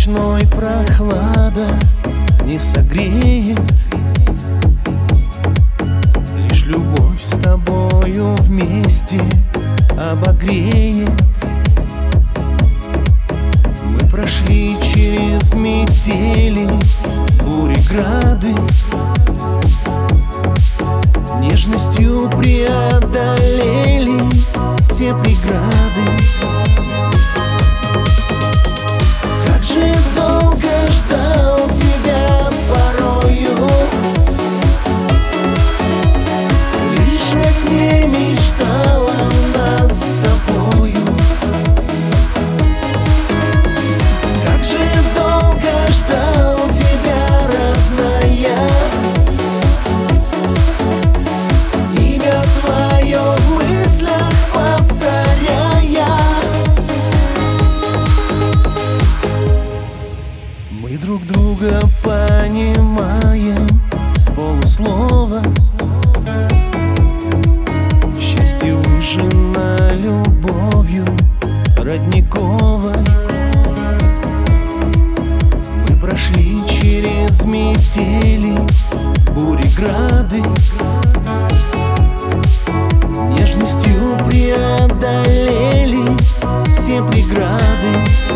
ночной прохлада не согреет, лишь любовь с тобою вместе обогреет. Мы прошли через метели, бури, грады, нежностью преодолели все преграды. Как же долго ждал тебя порою, лишь во сне мечтал о нас с тобою. Как же долго ждал тебя, родная, имя твое в мыслях повторяя. Мы друг друга понимаем с полуслова. Счастье выжжено любовью родниковой. Мы прошли через метели, бури, грады, нежностью преодолели все преграды.